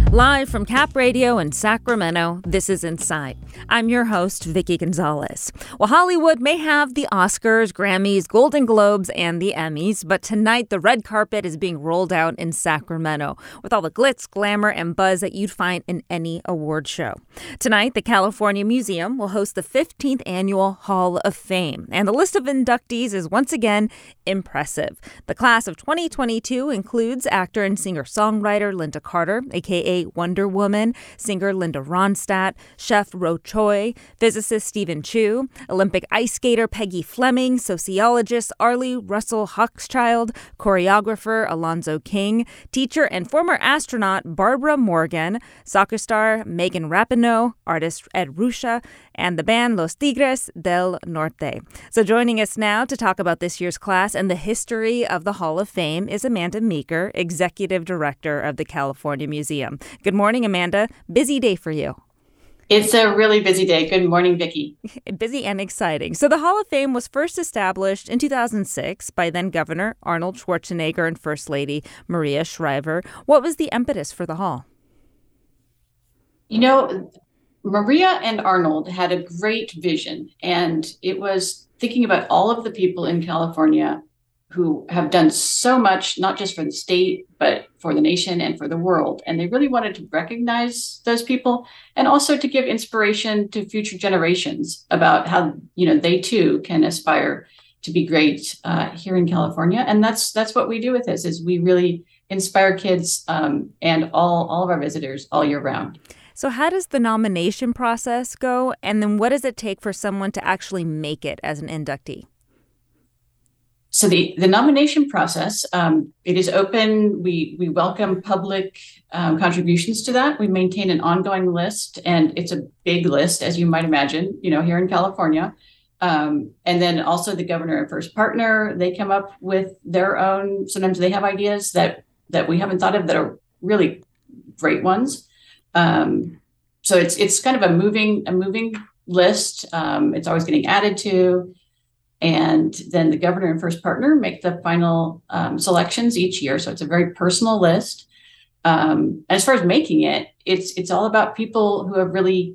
Live from Cap Radio in Sacramento, this is Insight. I'm your host, Vicky Gonzalez. Well, Hollywood may have the Oscars, Grammys, Golden Globes, and the Emmys, but tonight the red carpet is being rolled out in Sacramento with all the glitz, glamour, and buzz that you'd find in any award show. Tonight, the California Museum will host the 15th Annual Hall of Fame, and the list of inductees is once again impressive. The class of 2022 includes actor and singer-songwriter Lynda Carter, a.k.a. Wonder Woman, singer Linda Ronstadt, chef Ro Choi, physicist Stephen Chu, Olympic ice skater Peggy Fleming, sociologist Arlie Russell Hochschild, choreographer Alonzo King, teacher and former astronaut Barbara Morgan, soccer star Megan Rapinoe, artist Ed Ruscha, and the band Los Tigres del Norte. So joining us now to talk about this year's class and the history of the Hall of Fame is Amanda Meeker, Executive Director of the California Museum. Good morning, Amanda. Busy day for you. It's a really busy day. Good morning, Vicki. Busy and exciting. So the Hall of Fame was first established in 2006 by then Governor Arnold Schwarzenegger and First Lady Maria Shriver. What was the impetus for the hall? You know, Maria and Arnold had a great vision, and it was thinking about all of the people in California who have done so much, not just for the state, but for the nation and for the world. And they really wanted to recognize those people and also to give inspiration to future generations about how, they too can aspire to be great here in California. And that's what we do with this, is we really inspire kids and all of our visitors all year round. So how does the nomination process go? And then what does it take for someone to actually make it as an inductee? So the nomination process, it is open. We welcome public contributions to that. We maintain an ongoing list, and it's a big list, as you might imagine, here in California. And then also the governor and first partner, they come up with their own. Sometimes they have ideas that we haven't thought of that are really great ones. So it's kind of a moving list. It's always getting added to. And then the governor and first partner make the final selections each year. So it's a very personal list. And as far as making it, it's all about people who have really,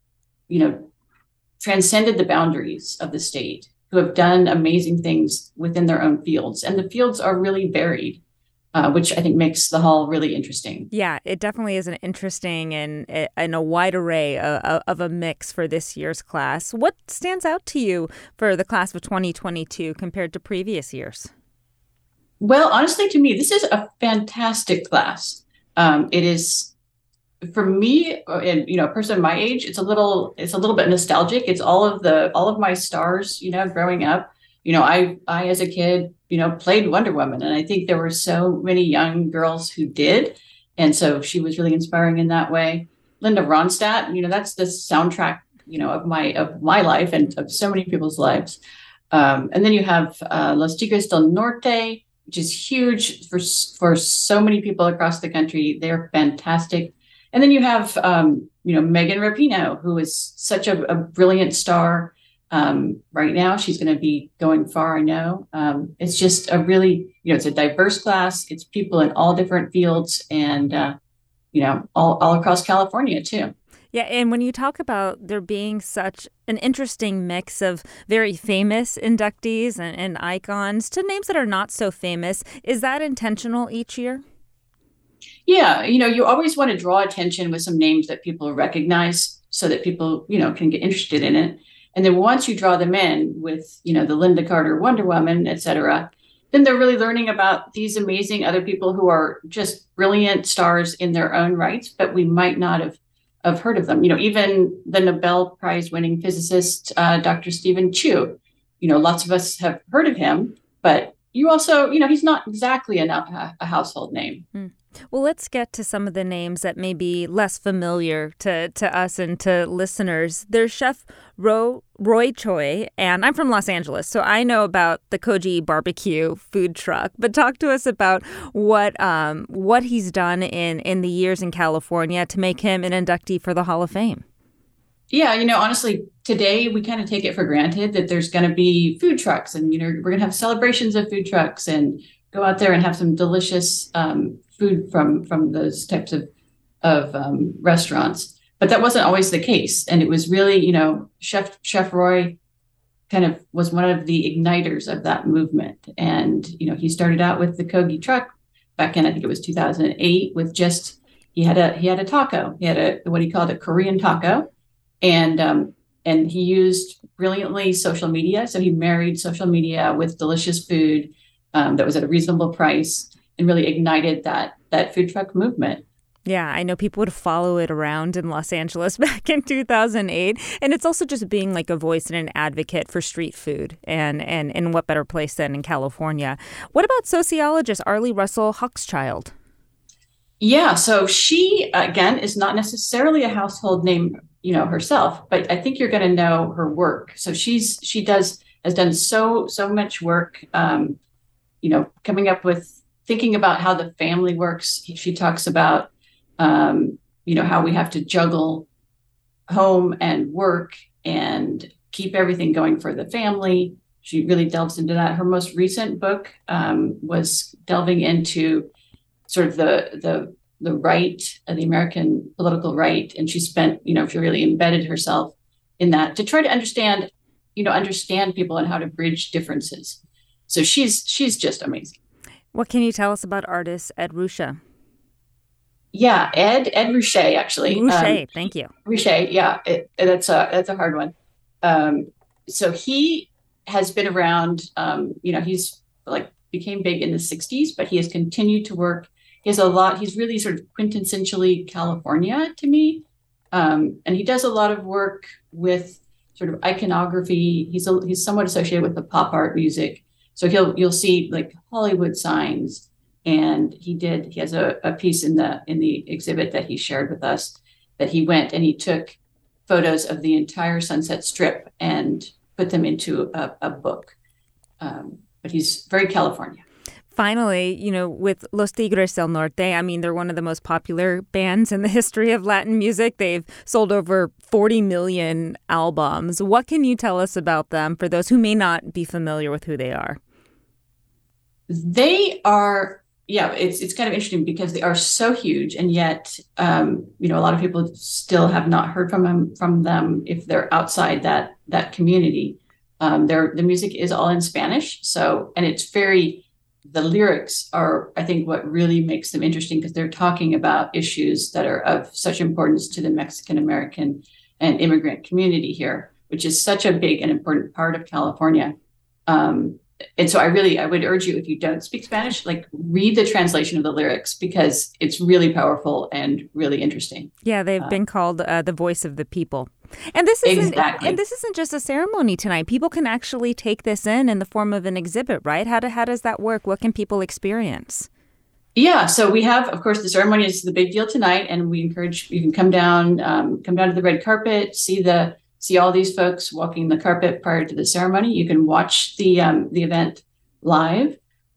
transcended the boundaries of the state, who have done amazing things within their own fields. And the fields are really varied, which I think makes the hall really interesting. Yeah, it definitely is an interesting and a wide array of a mix for this year's class. What stands out to you for the class of 2022 compared to previous years? Well, honestly, to me, this is a fantastic class. It is, for me, and a person my age, it's a little bit nostalgic. It's all of my stars, growing up. I as a kid, played Wonder Woman, and I think there were so many young girls who did, and so she was really inspiring in that way. Linda Ronstadt, that's the soundtrack, of my life and of so many people's lives. And then you have Los Tigres del Norte, which is huge for so many people across the country. They're fantastic. And then you have Megan Rapinoe, who is such a brilliant star. Right now, she's going to be going far, I know. It's just a really, it's a diverse class. It's people in all different fields and, all across California, too. Yeah, and when you talk about there being such an interesting mix of very famous inductees and icons to names that are not so famous, is that intentional each year? Yeah, you always want to draw attention with some names that people recognize so that people, can get interested in it. And then once you draw them in with, the Lynda Carter, Wonder Woman, et cetera, then they're really learning about these amazing other people who are just brilliant stars in their own rights, but we might not have heard of them. Even the Nobel Prize winning physicist, Dr. Stephen Chu, lots of us have heard of him, but you also, he's not exactly a household name. Well, let's get to some of the names that may be less familiar to us and to listeners. There's Chef Roy Choi, and I'm from Los Angeles, so I know about the Koji barbecue food truck. But talk to us about what he's done in the years in California to make him an inductee for the Hall of Fame. Yeah, honestly, today we kind of take it for granted that there's going to be food trucks, and we're going to have celebrations of food trucks and go out there and have some delicious food from those types of restaurants. But that wasn't always the case. And it was really, Chef Roy kind of was one of the igniters of that movement. And, he started out with the Kogi truck back in, I think it was 2008, with just, he had a taco. He had what he called a Korean taco. And he used brilliantly social media. So he married social media with delicious food that was at a reasonable price and really ignited that food truck movement. Yeah, I know people would follow it around in Los Angeles back in 2008. And it's also just being like a voice and an advocate for street food. And what better place than in California? What about sociologist Arlie Russell Hochschild? Yeah, so she, again, is not necessarily a household name, herself, but I think you're going to know her work. So has done so much work, coming up with thinking about how the family works. She talks about how we have to juggle home and work and keep everything going for the family. She really delves into that. Her most recent book was delving into sort of the right, the American political right. And she spent, she really embedded herself in that to try to understand people and how to bridge differences. So she's just amazing. What can you tell us about artist Ed Ruscha? Yeah, Ed Ruscha, actually. Ruscha, thank you. Ruscha, yeah, that's a hard one. So he has been around. He's became big in the '60s, but he has continued to work. He has a lot. He's really sort of quintessentially California to me, and he does a lot of work with sort of iconography. He's somewhat associated with the pop art music, so you'll see like Hollywood signs. And he has a piece in the exhibit that he shared with us that he went and he took photos of the entire Sunset Strip and put them into a book. But he's very California. Finally, with Los Tigres del Norte, I mean, they're one of the most popular bands in the history of Latin music. They've sold over 40 million albums. What can you tell us about them for those who may not be familiar with who they are? They are... Yeah, it's kind of interesting because they are so huge, and yet, a lot of people still have not heard from them if they're outside that community. The music is all in Spanish, and it's the lyrics are, I think, what really makes them interesting because they're talking about issues that are of such importance to the Mexican American and immigrant community here, which is such a big and important part of California. And so I would urge you, if you don't speak Spanish, read the translation of the lyrics because it's really powerful and really interesting. Yeah, they've been called the voice of the people. And this isn't just a ceremony tonight. People can actually take this in the form of an exhibit, right? How does that work? What can people experience? Yeah, so we have, of course, the ceremony is the big deal tonight, and we encourage you can come down to the red carpet, see all these folks walking the carpet prior to the ceremony. You can watch the event live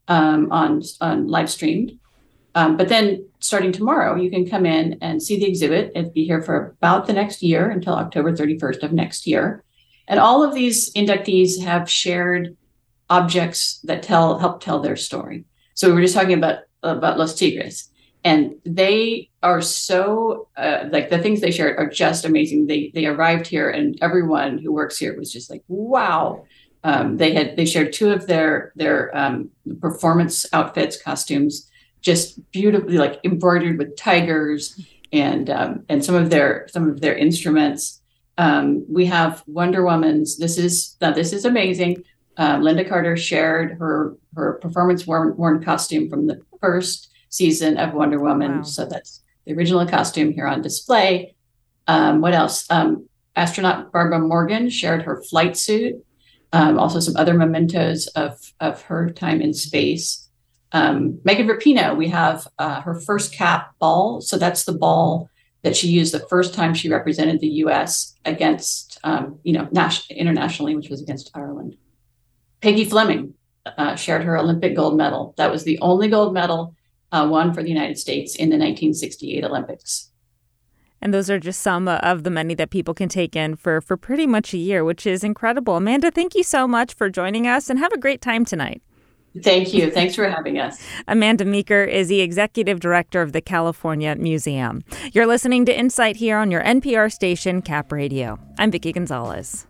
on live streamed. But then starting tomorrow, you can come in and see the exhibit. It'll be here for about the next year until October 31st of next year. And all of these inductees have shared objects that help tell their story. So we were just talking about Los Tigres. And they are so the things they shared are just amazing. They arrived here, and everyone who works here was just like, wow. They shared two of their performance outfits, costumes, just beautifully embroidered with tigers, and some of their instruments. We have Wonder Woman's. This is amazing. Linda Carter shared her performance worn costume from the first season of Wonder Woman. Wow. So that's the original costume here on display. What else? Astronaut Barbara Morgan shared her flight suit. Also some other mementos of her time in space. Megan Rapinoe, we have her first cap ball. So that's the ball that she used the first time she represented the U.S. against, internationally, which was against Ireland. Peggy Fleming shared her Olympic gold medal. That was the only gold medal won for the United States in the 1968 Olympics. And those are just some of the many that people can take in for pretty much a year, which is incredible. Amanda, thank you so much for joining us, and have a great time tonight. Thank you. Thanks for having us. Amanda Meeker is the executive director of the California Museum. You're listening to Insight here on your NPR station, Cap Radio. I'm Vicki Gonzalez.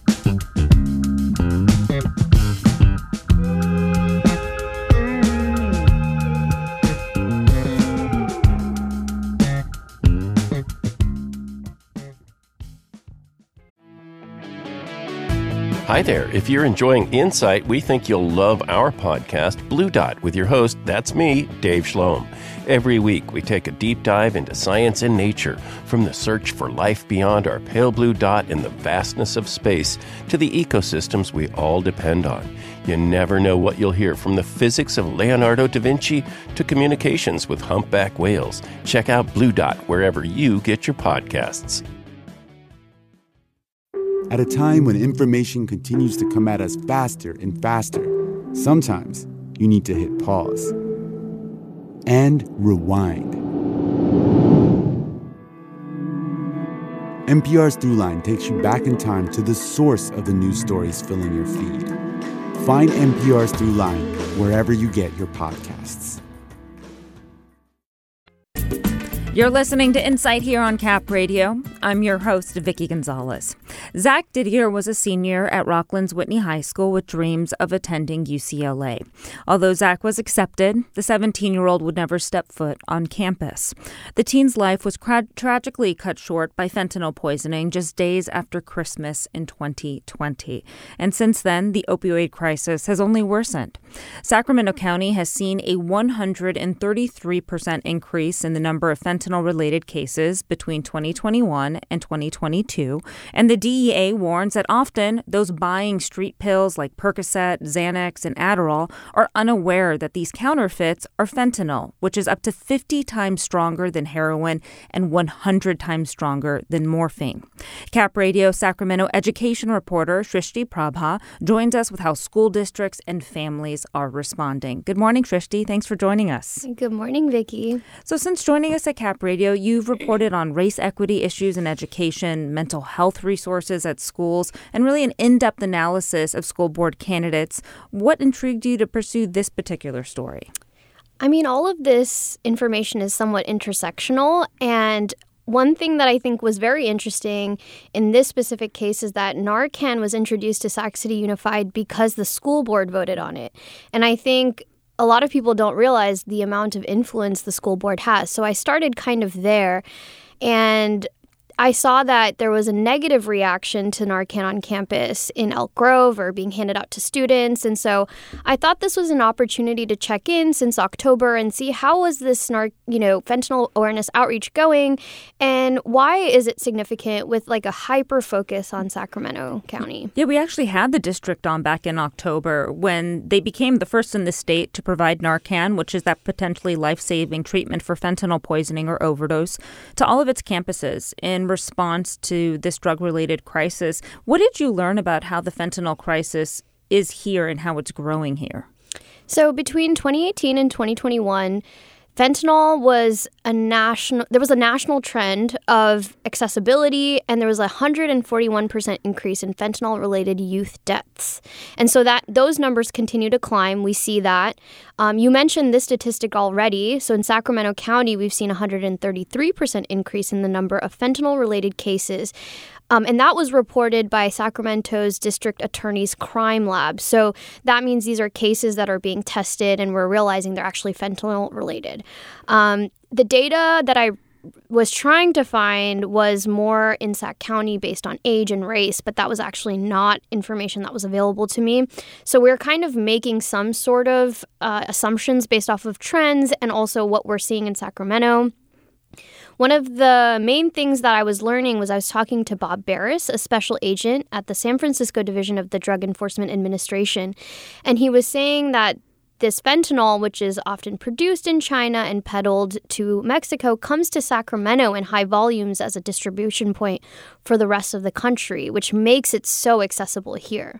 Hi there. If you're enjoying Insight, we think you'll love our podcast, Blue Dot, with your host, that's me, Dave Schloem. Every week, we take a deep dive into science and nature, from the search for life beyond our pale blue dot in the vastness of space to the ecosystems we all depend on. You never know what you'll hear, from the physics of Leonardo da Vinci to communications with humpback whales. Check out Blue Dot wherever you get your podcasts. At a time when information continues to come at us faster and faster, sometimes you need to hit pause and rewind. NPR's Throughline takes you back in time to the source of the news stories filling your feed. Find NPR's Throughline wherever you get your podcasts. You're listening to Insight here on Cap Radio. I'm your host, Vicki Gonzalez. Zach Didier was a senior at Rockland's Whitney High School with dreams of attending UCLA. Although Zach was accepted, the 17-year-old would never step foot on campus. The teen's life was tragically cut short by fentanyl poisoning just days after Christmas in 2020. And since then, the opioid crisis has only worsened. Sacramento County has seen a 133% increase in the number of fentanyl-related cases between 2021 and 2022, and the DEA warns that often those buying street pills like Percocet, Xanax, and Adderall are unaware that these counterfeits are fentanyl, which is up to 50 times stronger than heroin and 100 times stronger than morphine. Cap Radio Sacramento education reporter Shrishti Prabha joins us with how school districts and families are responding. Good morning, Shrishti. Thanks for joining us. Good morning, Vicki. So since joining us at Cap Radio, you've reported on race equity issues in education, mental health resources at schools, and really an in-depth analysis of school board candidates. What intrigued you to pursue this particular story? I mean, all of this information is somewhat intersectional, and one thing that I think was very interesting in this specific case is that Narcan was introduced to Sac City Unified because the school board voted on it. And I think a lot of people don't realize the amount of influence the school board has. So I started kind of there, and I saw that there was a negative reaction to Narcan on campus in Elk Grove or being handed out to students. And so I thought this was an opportunity to check in since October and see how was this fentanyl awareness outreach going, and why is it significant with like a hyper focus on Sacramento County? Yeah, we actually had the district on back in October when they became the first in the state to provide Narcan, which is that potentially life-saving treatment for fentanyl poisoning or overdose, to all of its campuses in response to this drug-related crisis. What did you learn about how the fentanyl crisis is here and how it's growing here? So between 2018 and 2021, fentanyl was there was a national trend of accessibility, and there was a 141% increase in fentanyl-related youth deaths. And so that those numbers continue to climb. We see that. You mentioned this statistic already. So in Sacramento County, we've seen a 133% increase in the number of fentanyl-related cases. And that was reported by Sacramento's district attorney's crime lab. So that means these are cases that are being tested and we're realizing they're actually fentanyl related. The data that I was trying to find was more in Sac County based on age and race, but that was actually not information that was available to me. So we're kind of making some sort of assumptions based off of trends and also what we're seeing in Sacramento. One of the main things that I was learning was I was talking to Bob Barris, a special agent at the San Francisco Division of the Drug Enforcement Administration, and he was saying that this fentanyl, which is often produced in China and peddled to Mexico, comes to Sacramento in high volumes as a distribution point for the rest of the country, which makes it so accessible here.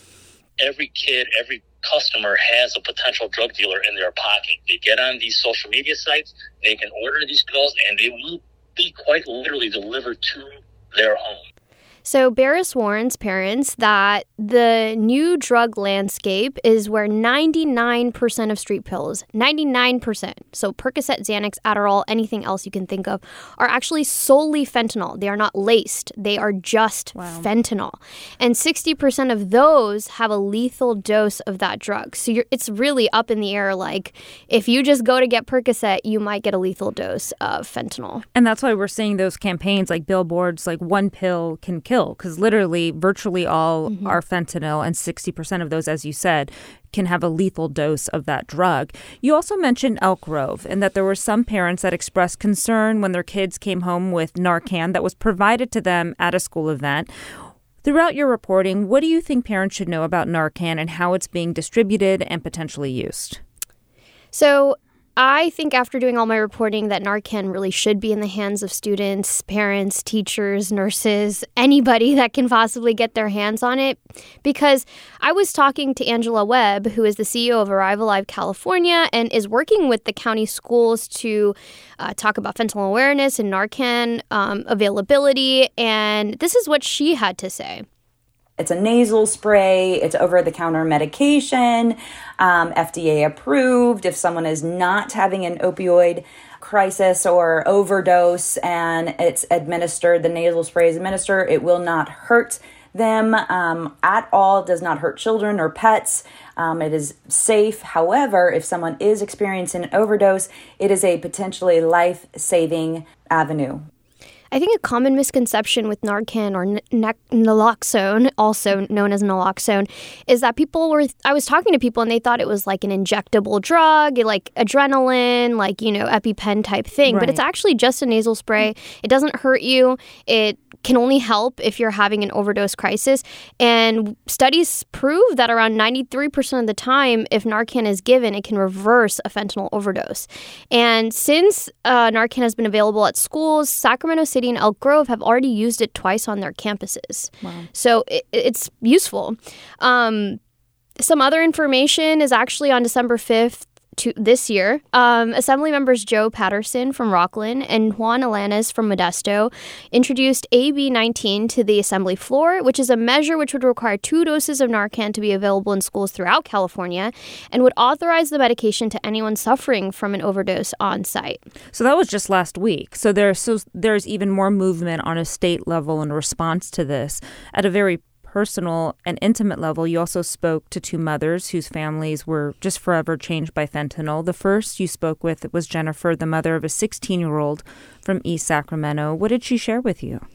Every kid, every customer has a potential drug dealer in their pocket. They get on these social media sites, they can order these pills, and they will be quite literally delivered to their home. So Barris warns parents that the new drug landscape is where 99% of street pills, 99%, so Percocet, Xanax, Adderall, anything else you can think of, are actually solely fentanyl. They are not laced. They are just fentanyl. And 60% of those have a lethal dose of that drug. So it's really up in the air. Like, if you just go to get Percocet, you might get a lethal dose of fentanyl. And that's why we're seeing those campaigns like billboards, like one pill can kill, because literally virtually all are fentanyl, and 60% of those, as you said, can have a lethal dose of that drug. You also mentioned Elk Grove, and that there were some parents that expressed concern when their kids came home with Narcan that was provided to them at a school event. Throughout your reporting, what do you think parents should know about Narcan and how it's being distributed and potentially used? So I think after doing all my reporting that Narcan really should be in the hands of students, parents, teachers, nurses, anybody that can possibly get their hands on it. Because I was talking to Angela Webb, who is the CEO of Arrive Alive California and is working with the county schools to talk about fentanyl awareness and Narcan availability. And this is what she had to say. It's a nasal spray. It's over-the-counter medication, FDA approved. If someone is not having an opioid crisis or overdose and it's administered, the nasal spray is administered, it will not hurt them at all. It does not hurt children or pets. It is safe. However, if someone is experiencing an overdose, it is a potentially life-saving avenue. I think a common misconception with Narcan or naloxone, also known as naloxone, is that I was talking to people and they thought it was like an injectable drug, like adrenaline, like, EpiPen type thing. Right. But it's actually just a nasal spray. It doesn't hurt you. It can only help if you're having an overdose crisis. And studies prove that around 93% of the time, if Narcan is given, it can reverse a fentanyl overdose. And since Narcan has been available at schools, Sacramento City and Elk Grove have already used it twice on their campuses. Wow. So it's useful. Some other information is actually on December 5th, this year, Assembly members Joe Patterson from Rockland and Juan Alanis from Modesto introduced AB 19 to the Assembly floor, which is a measure which would require 2 doses of Narcan to be available in schools throughout California and would authorize the medication to anyone suffering from an overdose on site. So that was just last week. So there's even more movement on a state level in response to this. At a very personal and intimate level, you also spoke to 2 mothers whose families were just forever changed by fentanyl. The first you spoke with was Jennifer, the mother of a 16-year-old from East Sacramento. What did she share with you?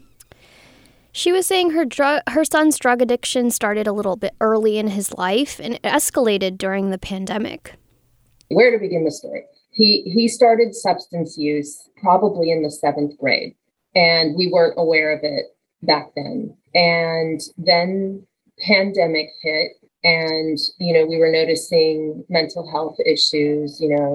She was saying her son's drug addiction started a little bit early in his life and it escalated during the pandemic. Where to begin the story? He started substance use probably in the 7th grade, and we weren't aware of it back then. And then pandemic hit and, we were noticing mental health issues,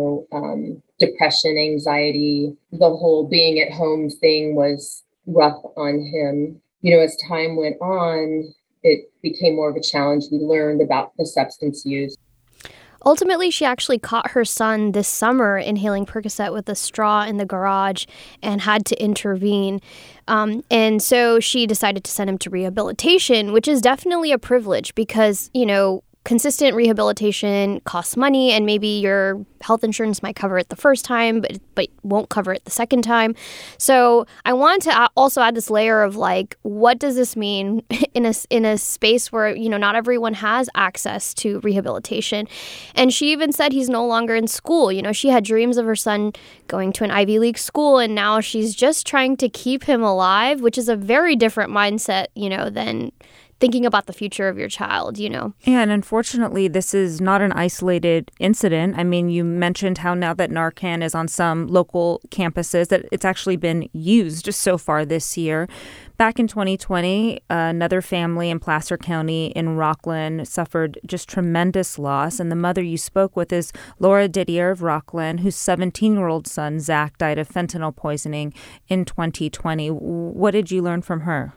depression, anxiety, the whole being at home thing was rough on him. As time went on, it became more of a challenge. We learned about the substance use. Ultimately, she actually caught her son this summer inhaling Percocet with a straw in the garage and had to intervene. And so she decided to send him to rehabilitation, which is definitely a privilege because, consistent rehabilitation costs money and maybe your health insurance might cover it the first time, but won't cover it the second time. So I want to also add this layer of what does this mean in a space where, not everyone has access to rehabilitation. And she even said he's no longer in school. She had dreams of her son going to an Ivy League school, and now she's just trying to keep him alive, which is a very different mindset, than thinking about the future of your child, Yeah, and unfortunately, this is not an isolated incident. I mean, you mentioned how now that Narcan is on some local campuses, that it's actually been used so far this year. Back in 2020, another family in Placer County in Rockland suffered just tremendous loss. And the mother you spoke with is Laura Didier of Rockland, whose 17-year-old son, Zach, died of fentanyl poisoning in 2020. What did you learn from her?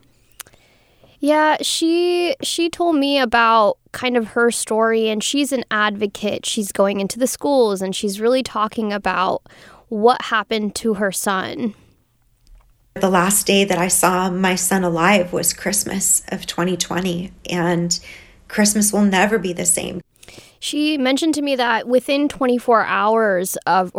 Yeah, she told me about kind of her story, and she's an advocate. She's going into the schools, and she's really talking about what happened to her son. The last day that I saw my son alive was Christmas of 2020, and Christmas will never be the same. She mentioned to me that within 48 hours of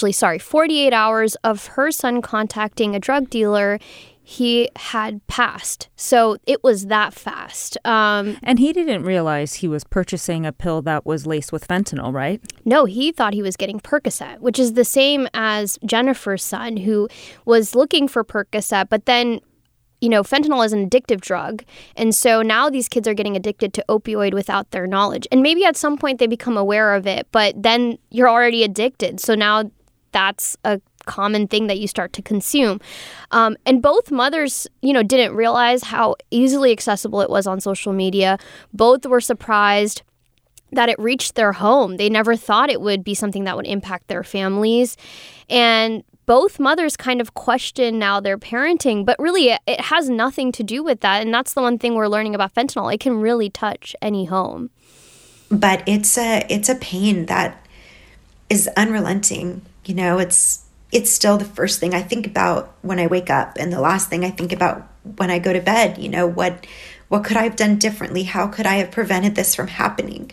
her son contacting a drug dealer, he had passed. So it was that fast. And he didn't realize he was purchasing a pill that was laced with fentanyl, right? No, he thought he was getting Percocet, which is the same as Jennifer's son, who was looking for Percocet, but then fentanyl is an addictive drug. And so now these kids are getting addicted to opioid without their knowledge. And maybe at some point they become aware of it, but then you're already addicted. So now that's a common thing that you start to consume. And both mothers, didn't realize how easily accessible it was on social media. Both were surprised that it reached their home. They never thought it would be something that would impact their families. And both mothers kind of question now their parenting, but really it has nothing to do with that. And that's the one thing we're learning about fentanyl. It can really touch any home. But it's a pain that is unrelenting. It's still the first thing I think about when I wake up and the last thing I think about when I go to bed. What could I have done differently? How could I have prevented this from happening?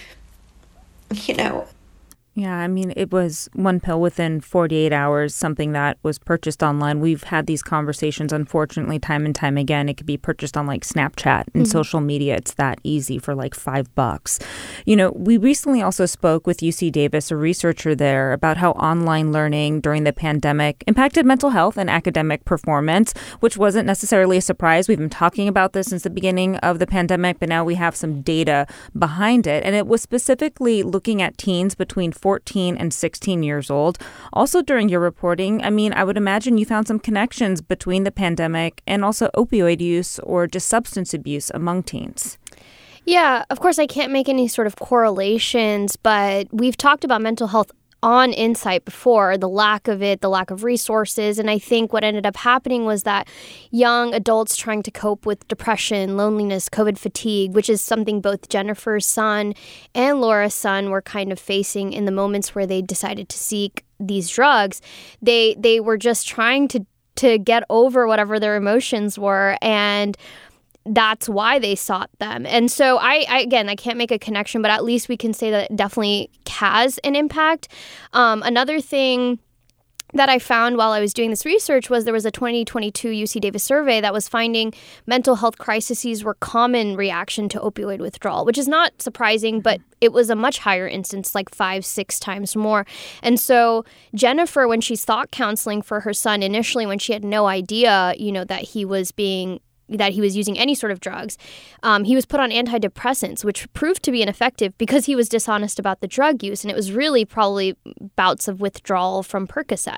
Yeah, I mean, it was one pill within 48 hours, something that was purchased online. We've had these conversations, unfortunately, time and time again. It could be purchased on like Snapchat and social media. It's that easy for like $5. We recently also spoke with UC Davis, a researcher there, about how online learning during the pandemic impacted mental health and academic performance, which wasn't necessarily a surprise. We've been talking about this since the beginning of the pandemic, but now we have some data behind it. And it was specifically looking at teens between 14 and 16 years old. Also during your reporting, I would imagine you found some connections between the pandemic and also opioid use or just substance abuse among teens. Yeah, of course, I can't make any sort of correlations, but we've talked about mental health on Insight before, the lack of it, the lack of resources. And I think what ended up happening was that young adults trying to cope with depression, loneliness, COVID fatigue, which is something both Jennifer's son and Laura's son were kind of facing in the moments where they decided to seek these drugs. They were just trying to get over whatever their emotions were, and that's why they sought them. And so I can't make a connection, but at least we can say that it definitely has an impact. Another thing that I found while I was doing this research was there was a 2022 UC Davis survey that was finding mental health crises were common reaction to opioid withdrawal, which is not surprising, but it was a much higher instance, like 5-6 times more. And so Jennifer, when she sought counseling for her son initially, when she had no idea, that he was using any sort of drugs, he was put on antidepressants, which proved to be ineffective because he was dishonest about the drug use. And it was really probably bouts of withdrawal from Percocet.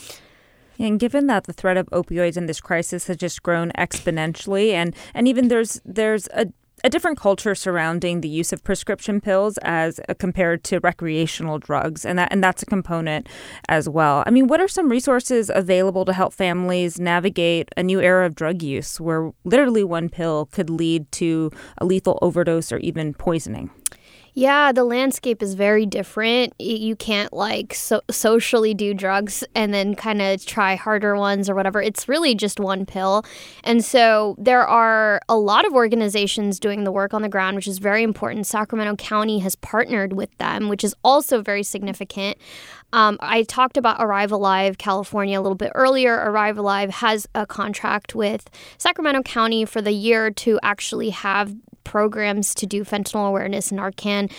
And given that the threat of opioids in this crisis has just grown exponentially, and even there's a different culture surrounding the use of prescription pills as compared to recreational drugs, and that's a component as well. What are some resources available to help families navigate a new era of drug use where literally one pill could lead to a lethal overdose or even poisoning? Yeah, the landscape is very different. You can't socially do drugs and then kind of try harder ones or whatever. It's really just one pill. And so there are a lot of organizations doing the work on the ground, which is very important. Sacramento County has partnered with them, which is also very significant. I talked about Arrive Alive California a little bit earlier. Arrive Alive has a contract with Sacramento County for the year to actually have programs to do fentanyl awareness and Narcan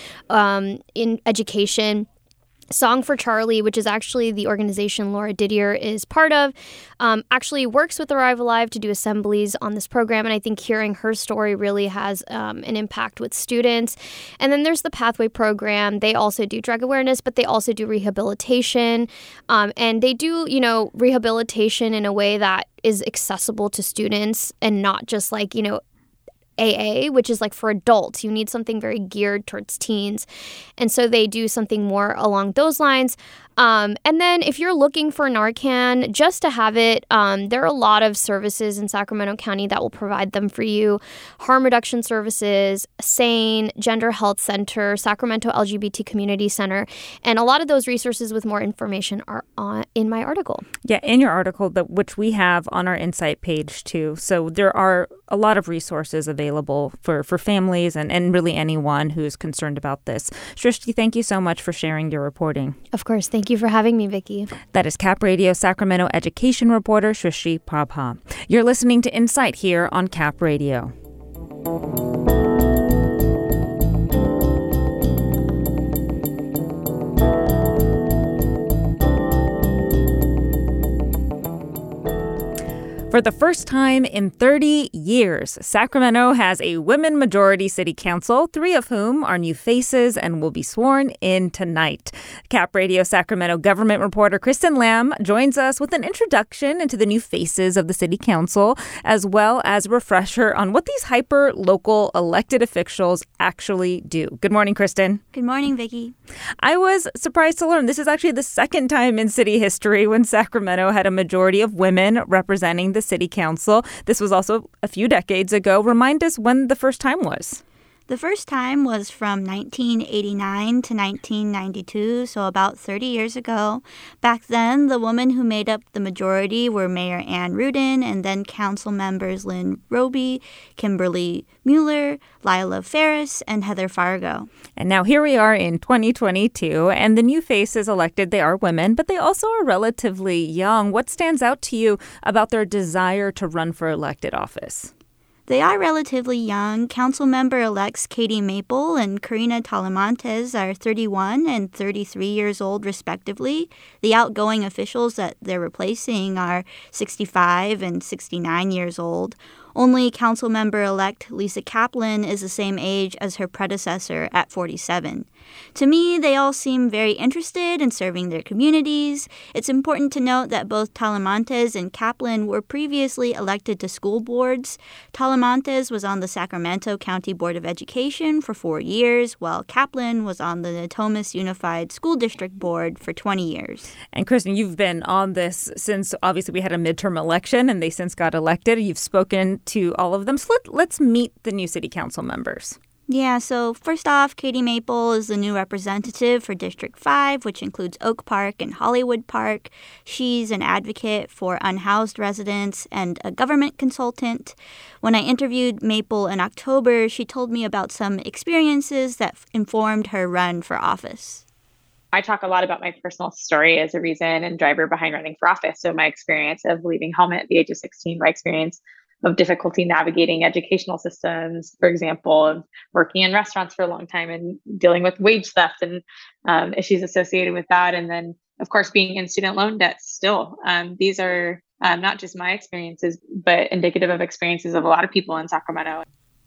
in education. Song for Charlie, which is actually the organization Laura Didier is part of, actually works with Arrive Alive to do assemblies on this program. And I think hearing her story really has an impact with students. And then there's the Pathway program. They also do drug awareness, but they also do rehabilitation. And they do, rehabilitation in a way that is accessible to students and not just AA, which is like for adults. You need something very geared towards teens. And so they do something more along those lines. And then if you're looking for Narcan, just to have it, there are a lot of services in Sacramento County that will provide them for you. Harm reduction services, SANE, Gender Health Center, Sacramento LGBT Community Center. And a lot of those resources with more information are in my article. Yeah, in your article, which we have on our Insight page too. So there are a lot of resources available for families and really anyone who's concerned about this. Srishti, thank you so much for sharing your reporting. Of course. Thank you for having me, Vicki. That is Cap Radio Sacramento education reporter Srishti Prabha. You're listening to Insight here on Cap Radio. For the first time in 30 years, Sacramento has a women-majority city council, 3 of whom are new faces and will be sworn in tonight. Cap Radio Sacramento government reporter Kristen Lamb joins us with an introduction into the new faces of the city council, as well as a refresher on what these hyper-local elected officials actually do. Good morning, Kristen. Good morning, Vicki. I was surprised to learn this is actually the second time in city history when Sacramento had a majority of women representing the city council. This was also a few decades ago. Remind us when the first time was. The first time was from 1989 to 1992, so about 30 years ago. Back then, the women who made up the majority were Mayor Ann Rudin and then council members Lynn Roby, Kimberly Mueller, Lila Ferris, and Heather Fargo. And now here we are in 2022, and the new faces elected, they are women, but they also are relatively young. What stands out to you about their desire to run for elected office? They are relatively young. Council member-elects Katie Maple and Karina Talamantes are 31 and 33 years old, respectively. The outgoing officials that they're replacing are 65 and 69 years old. Only council member-elect Lisa Kaplan is the same age as her predecessor at 47. To me, they all seem very interested in serving their communities. It's important to note that both Talamantes and Kaplan were previously elected to school boards. Talamantes was on the Sacramento County Board of Education for 4 years, while Kaplan was on the Natomas Unified School District Board for 20 years. And Kristen, you've been on this since obviously we had a midterm election and they since got elected. You've spoken to all of them. So let's meet the new city council members. Yeah, so first off, Katie Maple is the new representative for District 5, which includes Oak Park and Hollywood Park. She's an advocate for unhoused residents and a government consultant. When I interviewed Maple in October, she told me about some experiences that informed her run for office. I talk a lot about my personal story as a reason and driver behind running for office. So my experience of leaving home at the age of 16, my experience of difficulty navigating educational systems, for example, of working in restaurants for a long time and dealing with wage theft and issues associated with that. And then, of course, being in student loan debt still. These are not just my experiences, but indicative of experiences of a lot of people in Sacramento.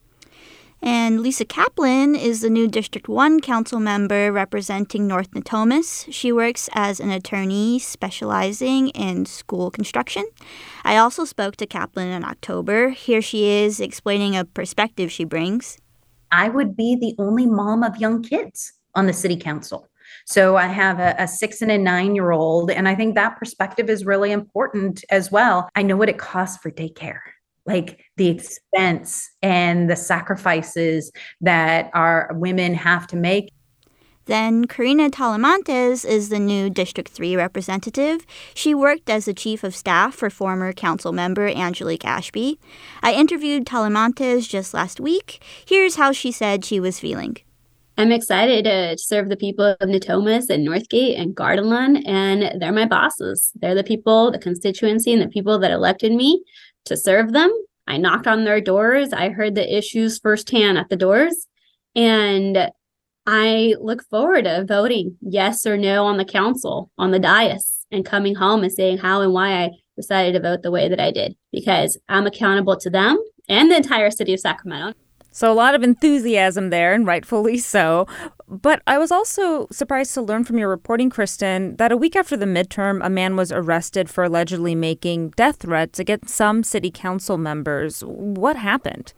And Lisa Kaplan is the new District 1 council member representing North Natomas. She works as an attorney specializing in school construction. I also spoke to Kaplan in October. Here she is explaining a perspective she brings. I would be the only mom of young kids on the city council. So I have a 6 and a 9-year-old, and I think that perspective is really important as well. I know what it costs for daycare. Like the expense and the sacrifices that our women have to make. Then Karina Talamantes is the new District 3 representative. She worked as the chief of staff for former council member Angelique Ashby. I interviewed Talamantes just last week. Here's how she said she was feeling. I'm excited to serve the people of Natomas and Northgate and Garden, and they're my bosses. They're the people, the constituency, and the people that elected me to serve them. I knocked on their doors. I heard the issues firsthand at the doors. And I look forward to voting yes or no on the council, on the dais, and coming home and saying how and why I decided to vote the way that I did, because I'm accountable to them and the entire city of Sacramento. So a lot of enthusiasm there, and rightfully so. But I was also surprised to learn from your reporting, Kristen, that a week after the midterm, a man was arrested for allegedly making death threats against some city council members. What happened?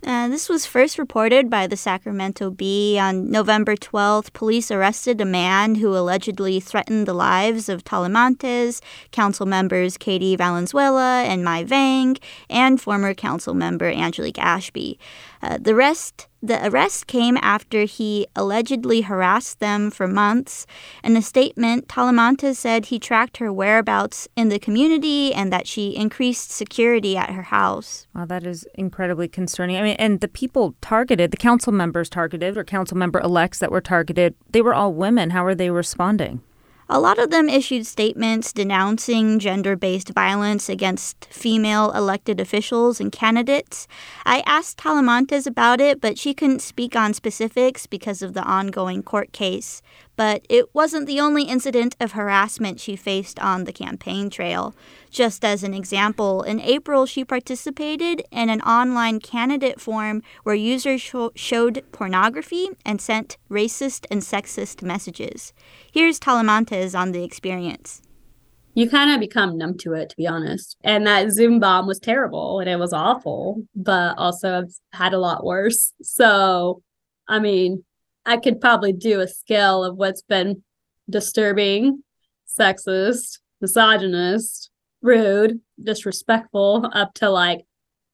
This was first reported by the Sacramento Bee. On November 12th, police arrested a man who allegedly threatened the lives of Talamantes, council members Katie Valenzuela and Mai Vang, and former council member Angelique Ashby. The arrest came after he allegedly harassed them for months. In a statement, Talamantes said he tracked her whereabouts in the community and that she increased security at her house. Wow, that is incredibly concerning. I mean, and the people targeted, the council members targeted, or council member elects that were targeted, they were all women. How are they responding? A lot of them issued statements denouncing gender-based violence against female elected officials and candidates. I asked Talamantes about it, but she couldn't speak on specifics because of the ongoing court case. But it wasn't the only incident of harassment she faced on the campaign trail. Just as an example, in April, she participated in an online candidate forum where users showed pornography and sent racist and sexist messages. Here's Talamantes on the experience. You kind of become numb to it, to be honest. And that Zoom bomb was terrible and it was awful, but also I've had a lot worse. So, I mean, I could probably do a scale of what's been disturbing, sexist, misogynist, rude, disrespectful, up to like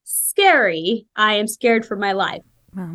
scary. I am scared for my life. Wow.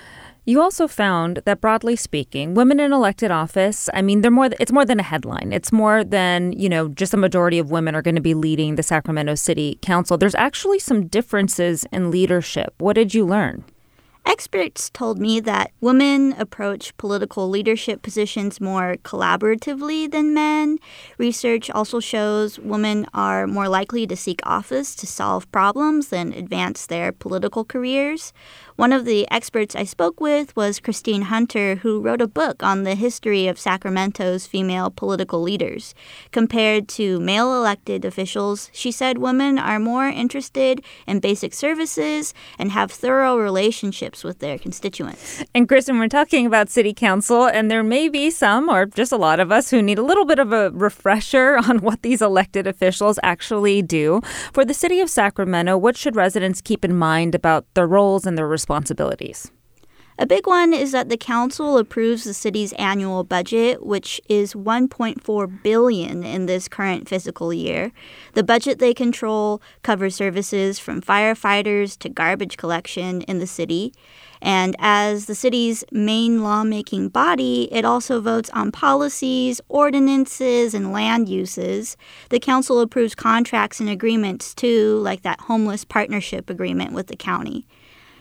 You also found that, broadly speaking, women in elected office, I mean, it's more than a headline. It's more than, just a majority of women are going to be leading the Sacramento City Council. There's actually some differences in leadership. What did you learn? Experts told me that women approach political leadership positions more collaboratively than men. Research also shows women are more likely to seek office to solve problems than advance their political careers. One of the experts I spoke with was Christine Hunter, who wrote a book on the history of Sacramento's female political leaders. Compared to male elected officials, she said women are more interested in basic services and have thorough relationships with their constituents. And Kristen, we're talking about city council, and there may be some, or just a lot of us, who need a little bit of a refresher on what these elected officials actually do. For the city of Sacramento, what should residents keep in mind about their roles and their responsibilities? A big one is that the council approves the city's annual budget, which is $1.4 billion in this current fiscal year. The budget they control covers services from firefighters to garbage collection in the city. And as the city's main lawmaking body, it also votes on policies, ordinances, and land uses. The council approves contracts and agreements, too, like that homeless partnership agreement with the county.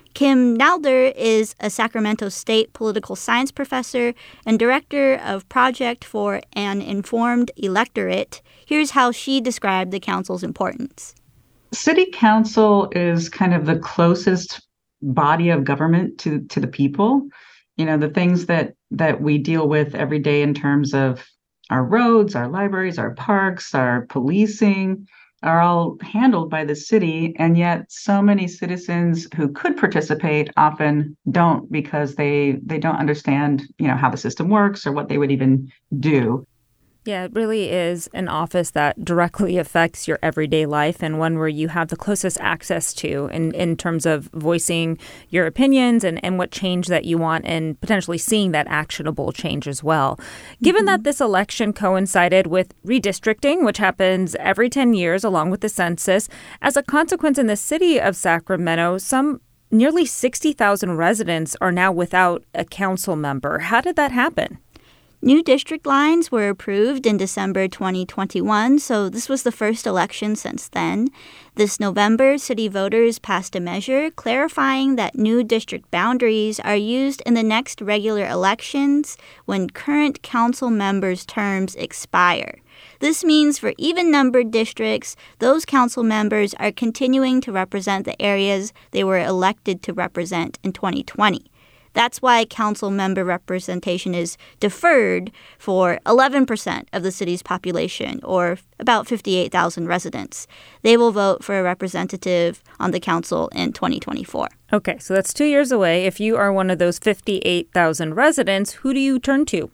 Kim Nalder is a Sacramento State political science professor and director of Project for an Informed Electorate. Here's how she described the council's importance. City council is kind of the closest body of government to the people. The things that we deal with every day in terms of our roads, our libraries, our parks, our policing, are all handled by the city, and yet so many citizens who could participate often don't because they don't understand, how the system works or what they would even do. Yeah, it really is an office that directly affects your everyday life and one where you have the closest access to in terms of voicing your opinions and what change that you want and potentially seeing that actionable change as well. Given that this election coincided with redistricting, which happens every 10 years along with the census, as a consequence in the city of Sacramento, nearly 60,000 residents are now without a council member. How did that happen? New district lines were approved in December 2021, so this was the first election since then. This November, city voters passed a measure clarifying that new district boundaries are used in the next regular elections when current council members' terms expire. This means for even-numbered districts, those council members are continuing to represent the areas they were elected to represent in 2020. That's why council member representation is deferred for 11% of the city's population, or about 58,000 residents. They will vote for a representative on the council in 2024. Okay, so that's 2 years away. If you are one of those 58,000 residents, who do you turn to?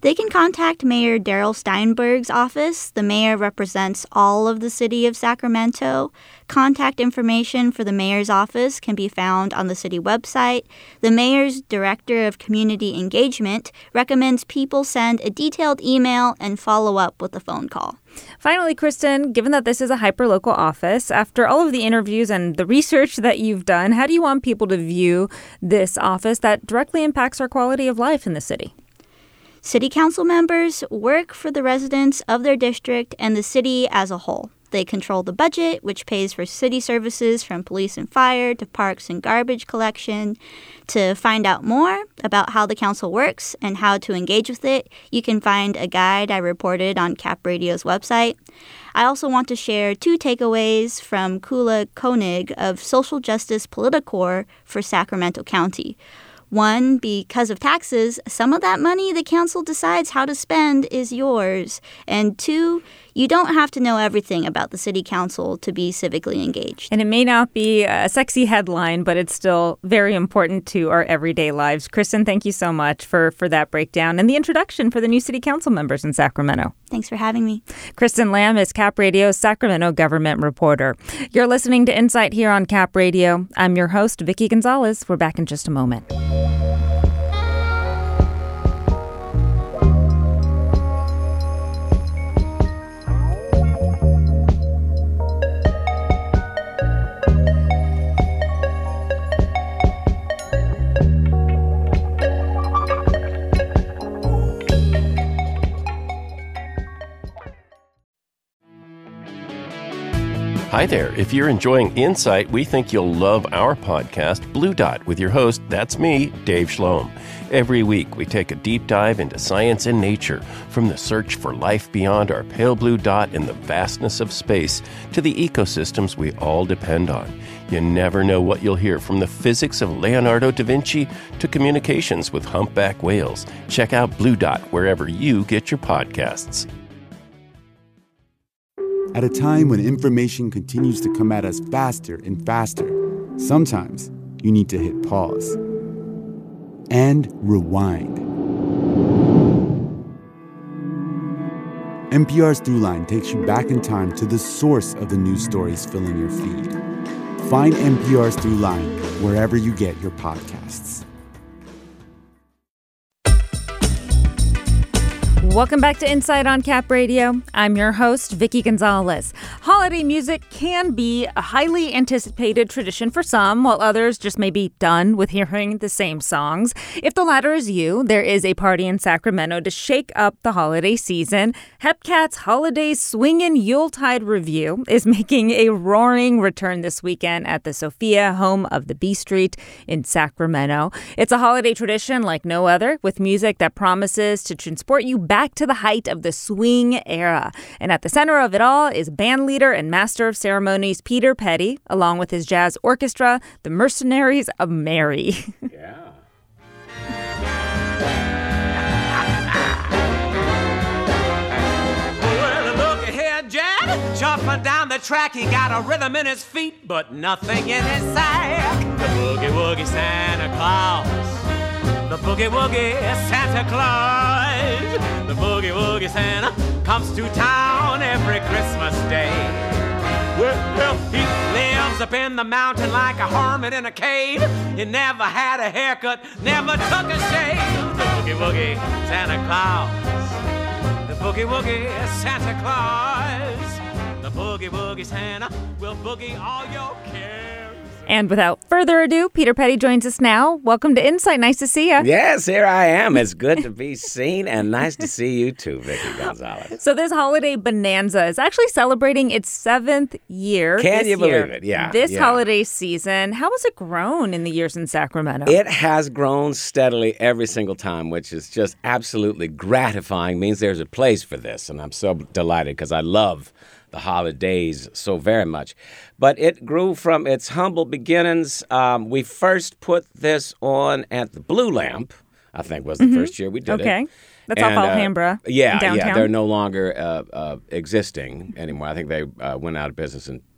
they can contact Mayor Darrell Steinberg's office. The mayor represents all of the city of Sacramento. Contact information for the mayor's office can be found on the city website. The mayor's director of community engagement recommends people send a detailed email and follow up with a phone call. Finally, Kristen, given that this is a hyperlocal office, after all of the interviews and the research that you've done, how do you want people to view this office that directly impacts our quality of life in the city? City council members work for the residents of their district and the city as a whole. They control the budget, which pays for city services from police and fire to parks and garbage collection. To find out more about how the council works and how to engage with it, you can find a guide I reported on Cap Radio's website. I also want to share 2 takeaways from Kula Koenig of Social Justice Politicore for Sacramento County. 1, because of taxes, some of that money the council decides how to spend is yours. And 2, you don't have to know everything about the city council to be civically engaged. And it may not be a sexy headline, but it's still very important to our everyday lives. Kristen, thank you so much for that breakdown and the introduction for the new city council members in Sacramento. Thanks for having me. Kristen Lamb is Cap Radio's Sacramento government reporter. You're listening to Insight here on Cap Radio. I'm your host, Vicky Gonzalez. We're back in just a moment. Hi there. If you're enjoying Insight, we think you'll love our podcast, Blue Dot, with your host, that's me, Dave Schloem. Every week, we take a deep dive into science and nature, from the search for life beyond our pale blue dot in the vastness of space to the ecosystems we all depend on. You never know what you'll hear, from the physics of Leonardo da Vinci to communications with humpback whales. Check out Blue Dot wherever you get your podcasts. At a time when information continues to come at us faster and faster, sometimes you need to hit pause and rewind. NPR's Throughline takes you back in time to the source of the news stories filling your feed. Find NPR's Throughline wherever you get your podcasts. Welcome back to Insight on Cap Radio. I'm your host, Vicky Gonzalez. Holiday music can be a highly anticipated tradition for some, while others just may be done with hearing the same songs. If the latter is you, there is a party in Sacramento to shake up the holiday season. Hepcat's Holiday Swingin' Yuletide Review is making a roaring return this weekend at the Sophia, home of the B Street in Sacramento. It's a holiday tradition like no other, with music that promises to transport you back to the height of the swing era. And at the center of it all is band leader and master of ceremonies Peter Petty, along with his jazz orchestra, the Mercenaries of Mary. Yeah. Well, look ahead, Jack. Jumping down the track, he got a rhythm in his feet, but nothing in his sack. The boogie-woogie Santa Claus. The boogie-woogie Santa Claus. The boogie-woogie Santa comes to town every Christmas Day. Well, he lives up in the mountain like a hermit in a cave. He never had a haircut, never took a shave. The boogie-woogie Santa Claus. The boogie-woogie Santa Claus. The boogie-woogie Santa will boogie all your cares. And without further ado, Peter Petty joins us now. Welcome to Insight. Nice to see you. Yes, here I am. It's good to be seen and nice to see you too, Vicky Gonzalez. So this holiday bonanza is actually celebrating its 7th year. Can you believe it? Yeah. This holiday season. How has it grown in the years in Sacramento? It has grown steadily every single time, which is just absolutely gratifying. Means there's a place for this, and I'm so delighted because I love the holidays so very much. But it grew from its humble beginnings. We first put this on at the Blue Lamp, I think was the first year we did it. Okay. That's off Alhambra. Yeah, downtown. they're no longer existing anymore. I think they went out of business in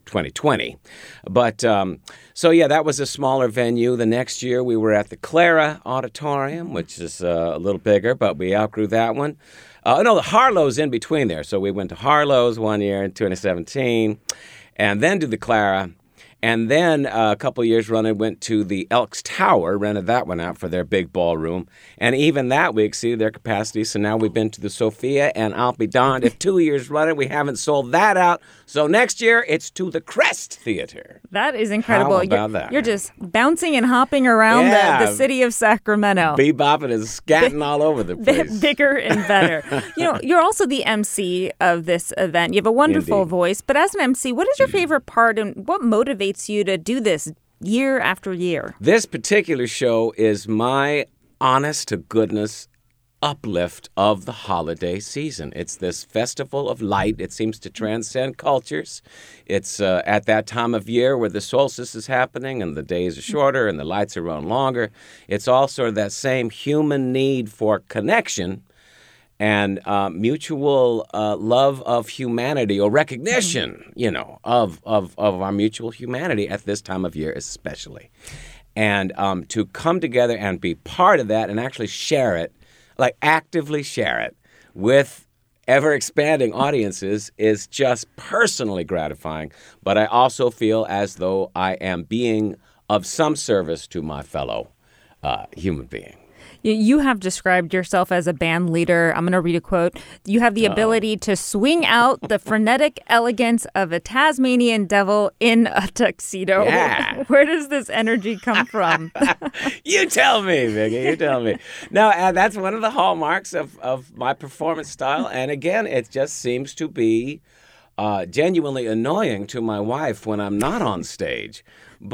2020. But so, yeah, that was a smaller venue. The next year we were at the Clara Auditorium, which is a little bigger, but we outgrew that one. No, the Harlow's in between there. So we went to Harlow's one year in 2017 and then to the Clara. And then a couple of years running, went to the Elks Tower, rented that one out for their big ballroom. And even that, we exceeded their capacity. So now we've been to the Sophia, and I'll be darned if 2 years running we haven't sold that out. So next year, it's to the Crest Theater. That is incredible. How about that? You're just bouncing and hopping around the city of Sacramento. Bebopping and scatting all over the place. Bigger and better. You're also the MC of this event. You have a wonderful Indeed. voice. But as an MC, what is your favorite part and what motivates you to do this year after year? This particular show is my honest to goodness uplift of the holiday season. It's this festival of light. It seems to transcend cultures. It's at that time of year where the solstice is happening and the days are shorter and the lights are run longer. It's all sort of that same human need for connection and mutual love of humanity or recognition, of our mutual humanity at this time of year especially. And to come together and be part of that and actually share it, like actively share it with ever-expanding audiences is just personally gratifying. But I also feel as though I am being of some service to my fellow human being. You have described yourself as a band leader. I'm going to read a quote. You have the ability to swing out the frenetic elegance of a Tasmanian devil in a tuxedo. Yeah. Where does this energy come from? You tell me, Vicky. You tell me. No, that's one of the hallmarks of my performance style. And again, it just seems to be genuinely annoying to my wife when I'm not on stage.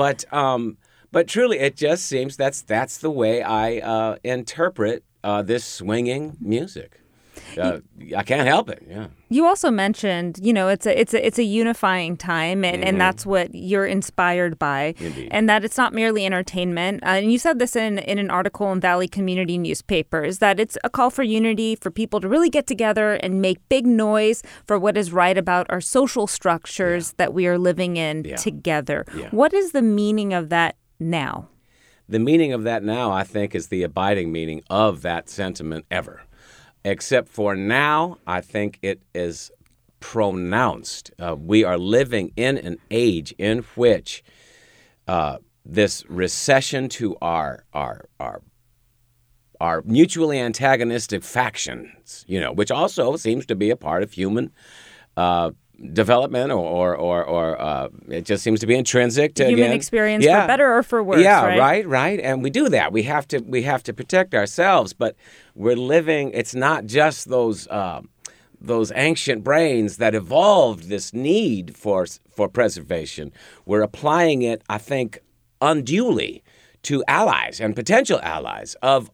But truly, it just seems that's the way I interpret this swinging music. I can't help it. Yeah. You also mentioned, it's a unifying time, and that's what you're inspired by. Indeed. And that it's not merely entertainment. And you said this in an article in Valley Community Newspapers, that it's a call for unity, for people to really get together and make big noise for what is right about our social structures that we are living in together. Yeah. What is the meaning of that now? The meaning of that now, I think, is the abiding meaning of that sentiment ever. Except for now, I think it is pronounced. We are living in an age in which this recession to our mutually antagonistic factions, which also seems to be a part of human development, or it just seems to be intrinsic to human experience, for better or for worse. Yeah, right. And we do that. We have to protect ourselves, but we're living. It's not just those ancient brains that evolved this need for preservation. We're applying it, I think, unduly to allies and potential allies of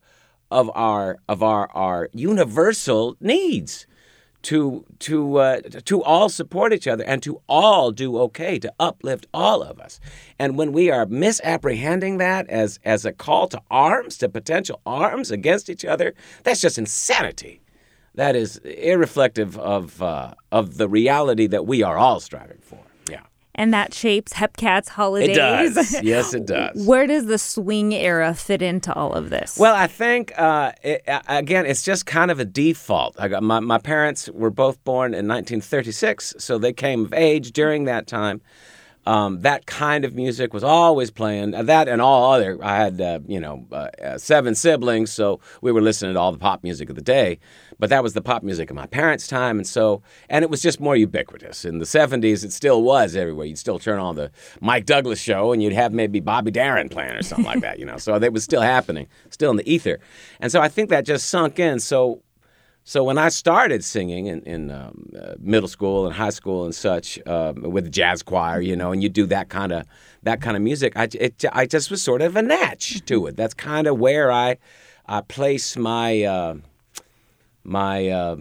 our universal needs. To all support each other and to all do okay, to uplift all of us. And when we are misapprehending that as a call to arms, to potential arms against each other, that's just insanity. That is irreflective of the reality that we are all striving for. Yeah. And that shapes Hepcat's holidays. It does. Yes, it does. Where does the swing era fit into all of this? Well, I think, again, it's just kind of a default. My parents were both born in 1936, so they came of age during that time. That kind of music was always playing. That and all other. I had, 7 siblings, so we were listening to all the pop music of the day. But that was the pop music of my parents' time, and it was just more ubiquitous. In the 70s, it still was everywhere. You'd still turn on the Mike Douglas show, and you'd have maybe Bobby Darin playing or something like that, So that was still happening, still in the ether. And so I think that just sunk in. So when I started singing in middle school and high school and such with the jazz choir, and you do that kind of music, I just was sort of a natch to it. That's kind of where I place my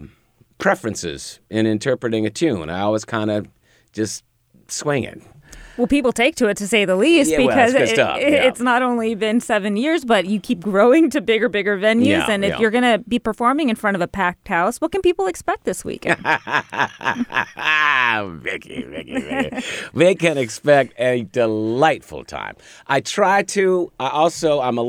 preferences in interpreting a tune. I always kind of just swing it. Well, people take to it, to say the least, Yeah, well, because it's good stuff, yeah. it's not only been 7 years, but you keep growing to bigger venues. Yeah, and if yeah. you're going to be performing in front of a packed house, what can people expect this weekend? Vicky. They can expect a delightful time. I'm a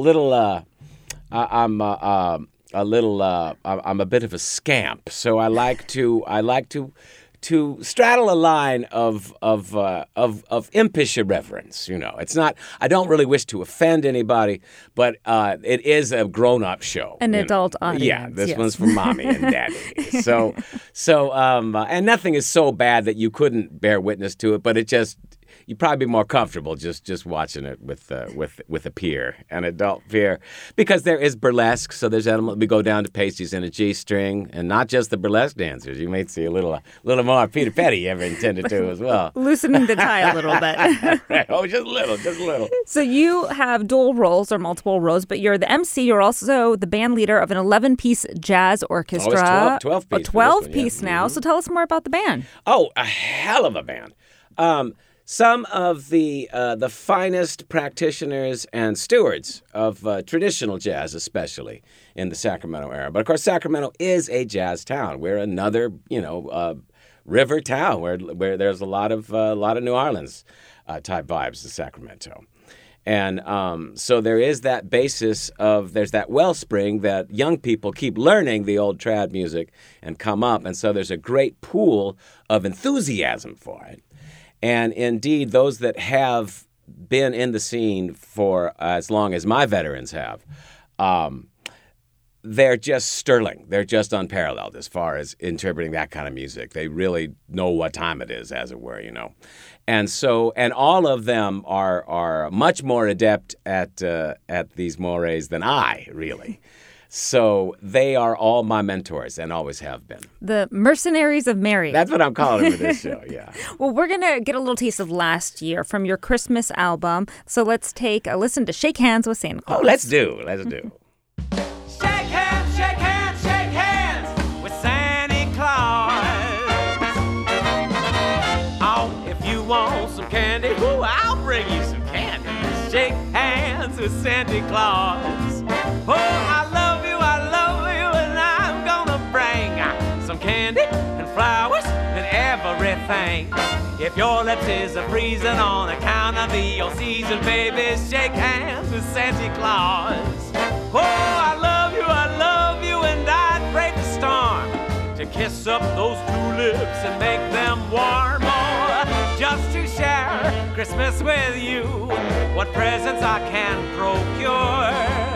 bit of a scamp, so I like to straddle a line of impish irreverence. It's not. I don't really wish to offend anybody, but it is a grown-up show, An adult audience. Yeah, this yes. one's for mommy and daddy. So, and nothing is so bad that you couldn't bear witness to it, but it just. You'd probably be more comfortable just watching it with a peer, an adult peer, because there is burlesque. So there's elements. We go down to pasties and a G-string, and not just the burlesque dancers. You may see a little more Peter Petty ever intended to as well. Loosening the tie a little bit. Right. Oh, just a little. So you have dual roles or multiple roles, but you're the MC. You're also the band leader of an 11-piece jazz orchestra. 12 piece. A 12-piece now. So tell us more about the band. Oh, a hell of a band. Some of the finest practitioners and stewards of traditional jazz, especially in the Sacramento era. But of course, Sacramento is a jazz town. We're another, river town where there's a lot of New Orleans type vibes to Sacramento. And so there is that basis there's that wellspring that young people keep learning the old trad music and come up. And so there's a great pool of enthusiasm for it. And indeed, those that have been in the scene for as long as my veterans have, they're just sterling. They're just unparalleled as far as interpreting that kind of music. They really know what time it is, as it were, And so, and all of them are much more adept at these mores than I, really. So they are all my mentors and always have been. The Mercenaries of Mary. That's what I'm calling them for this show, yeah. Well, we're going to get a little taste of last year from your Christmas album. So let's take a listen to Shake Hands with Santa Claus. Oh, let's do. Shake hands with Santa Claus. Oh, if you want some candy, I'll bring you some candy. Shake hands with Santa Claus. Oh, I love you, and I'm gonna bring some candy and flowers and everything. If your lips is a-freezing on account of the old season, baby, shake hands with Santa Claus. Oh, I love you, and I'd brave the storm to kiss up those tulips and make them warm. Oh, just to share Christmas with you, what presents I can procure.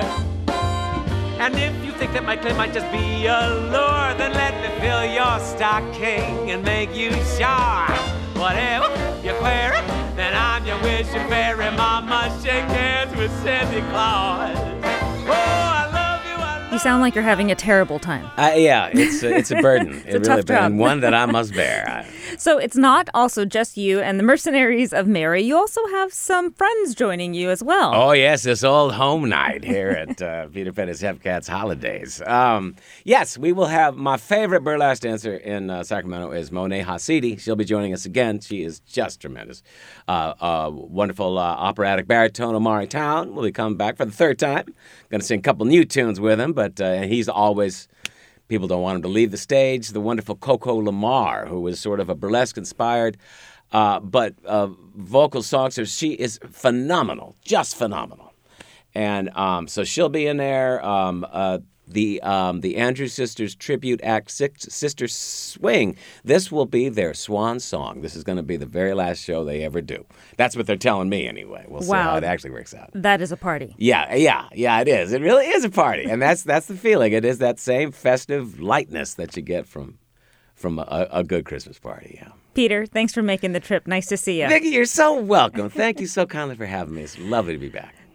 And if you think that my claim might just be a lure, then let me fill your stocking and make you sure. Whatever you query, then I'm your wishing fairy. Mama, shake hands with Santa Claus. Oh, I love you. You sound like you're having a terrible time. Yeah, it's a burden. It's a tough job. And one that I must bear. So it's not also just you and the Mercenaries of Mary. You also have some friends joining you as well. Oh, yes, this old home night here at Peter Petty's Hepcats Holidays. Yes, we will have my favorite burlesque dancer in Sacramento is Monet Hasidi. She'll be joining us again. She is just tremendous. Wonderful operatic baritone Omari Town will be coming back for the third time. Going to sing a couple new tunes with him, but he's always... People don't want him to leave the stage. The wonderful Coco Lamar, who is sort of a burlesque-inspired, but vocal songster. She is phenomenal, just phenomenal. And so she'll be in there. The Andrews Sisters tribute act, Sister Swing. This will be their swan song. This is going to be the very last show they ever do. That's what they're telling me anyway. We'll see how it actually works out. That is a party. Yeah, it is. It really is a party. And that's the feeling. It is that same festive lightness that you get from a good Christmas party, yeah. Peter, thanks for making the trip. Nice to see you. Vicki, you're so welcome. Thank you so kindly for having me. It's lovely to be back.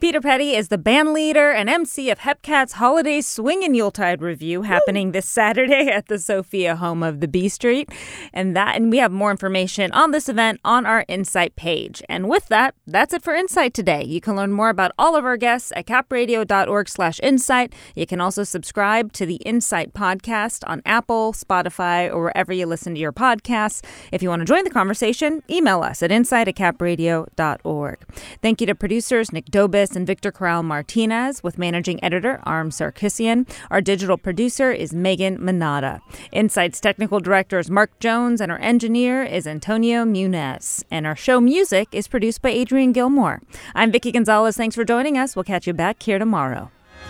Peter Petty is the band leader and MC of Hepcat's Holiday Swing and Yuletide Review happening this Saturday at the Sophia home of the B Street. And we have more information on this event on our Insight page. And with that, that's it for Insight today. You can learn more about all of our guests at capradio.org/insight. You can also subscribe to the Insight podcast on Apple, Spotify, or wherever you listen to your podcasts. If you want to join the conversation, email us at insight@capradio.org. Thank you to producers Nick Dobis and Victor Corral Martinez, with managing editor Arm Sarkisian. Our digital producer is Megan Manata. Insight's technical director is Mark Jones, and our engineer is Antonio Munez. And our show music is produced by Adrian Gilmore. I'm Vicki Gonzalez. Thanks for joining us. We'll catch you back here tomorrow.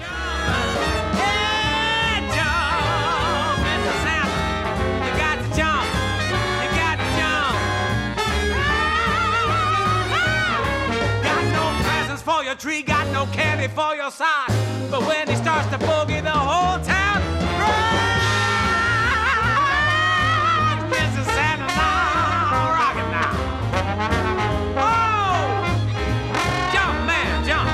Tree got no candy for your side, but when he starts to boogie, the whole town runs. Mrs. Santa now, rockin' now. Oh, jump, man, jump.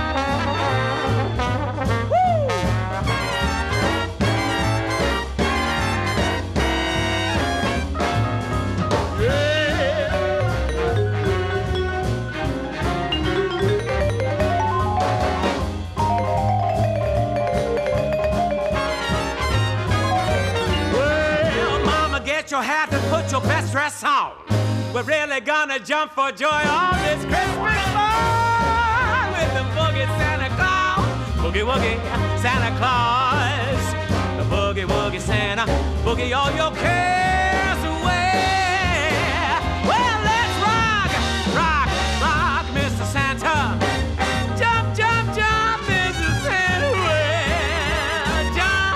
Your hat and put your best dress on. We're really gonna jump for joy on this Christmas morn with the boogie Santa Claus. Boogie woogie Santa Claus. The boogie woogie Santa. Boogie all your cares away. Well, let's rock, rock, rock, Mr. Santa. Jump, jump, jump, Mr. Santa. Well, jump.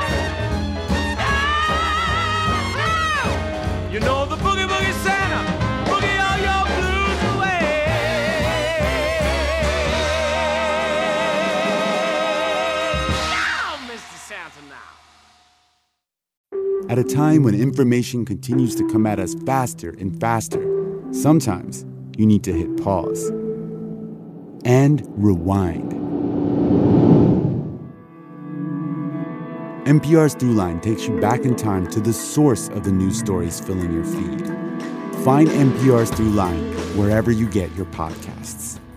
You know the boogie woogie Santa, boogie all your blues away. Now, Mr. Santa, now. At a time when information continues to come at us faster and faster, sometimes you need to hit pause and rewind. NPR's Throughline takes you back in time to the source of the news stories filling your feed. Find NPR's Throughline wherever you get your podcasts.